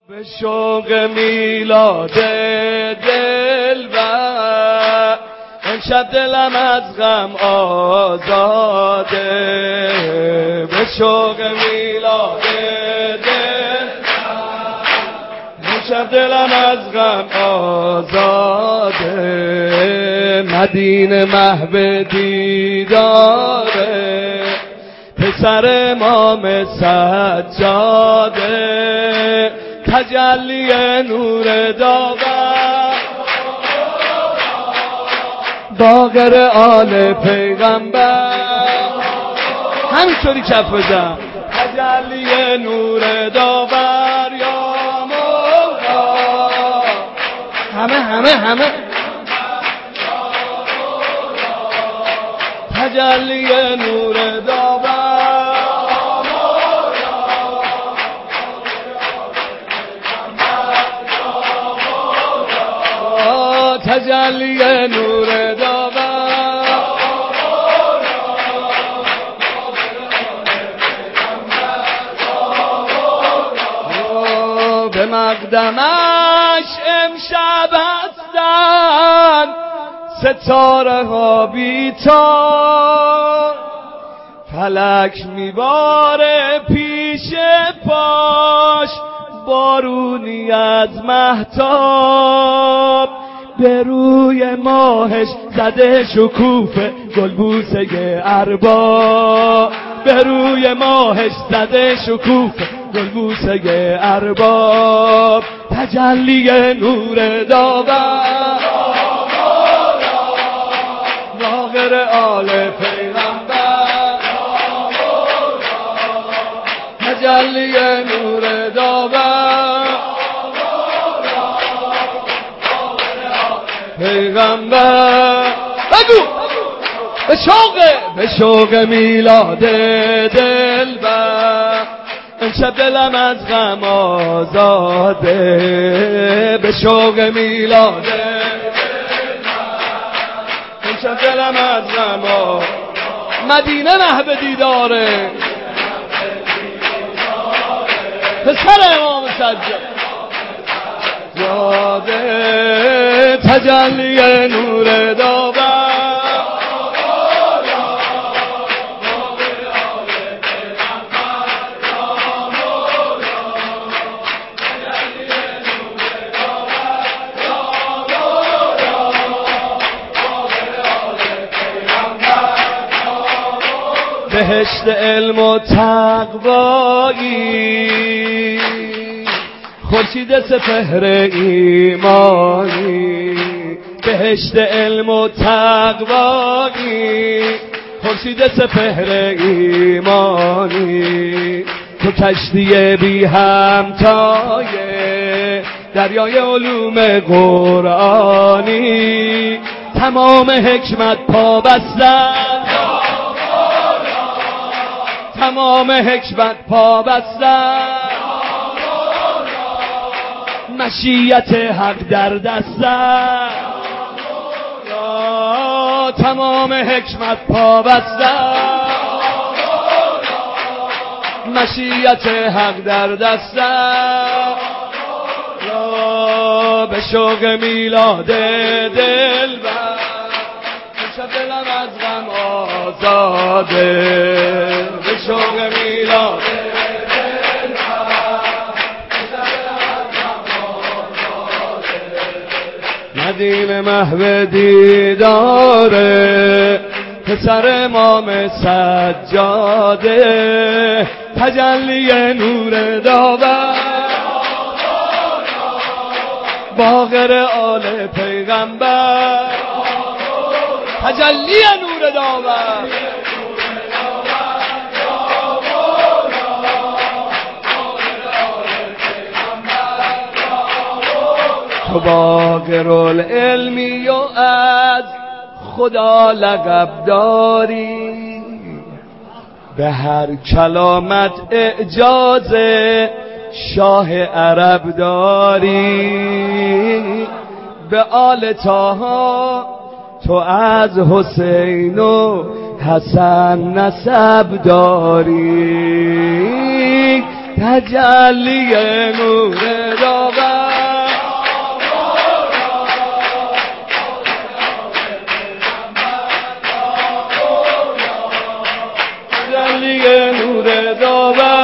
به شوق میلاد دلبر امشب دلم از غم آزاده. به شوق میلاد دلبر امشب دلم از غم آزاده. مدینه محو دیداره پسر امام سجاده. تجلی نور داور باقر آل پیغمبر همینطوری کف بزن. تجلی نور داور یا مولا همه تجلی نور داور تجلی نور داور به مقدمش امشب هستن ستاره ها بیتار. فلک میباره پیش پاش بارونی از مهتاب. به روی ماهش زده شکوفه گلبوسه ارباب. به روی ماهش زده شکوفه گلبوسه ارباب. تجلی نور داور باقر آل پیغمبر. تجلی نور داور پیغمبر. بگو به شوق میلاد دلبر امشب دلم از غم آزاده. به شوق میلاد امشب دلم از غم مدینه محو دیداره پسر امام سجاده. تجلی نور داور بهشت علم و تقوایی خورشید سپهر ایمانی. بهشت علم و تقوایی خورشید سپهر ایمانی. تو کشتی بی همتای دریای علوم قرآنی. تمام حکمت پا بستن تمام حکمت پا بستن. مشیت حق در دستن تمام حکمت پا بستن. مشیت حق در دستن. به شوق میلاد دلبر امشب دلم از غم آزاده. به شوق میلاد مدینه محو دیداره پسر امام سجاده. تجلی نور داور باقر آل پیغمبر. تجلی نور داور تو باقر العلمی و از خدا لقب داری. به هر کلامت اعجاز شاه عرب داری. به آل طه تو از حسین و حسن نسب داری. تجلی نور داور تجلی نور داور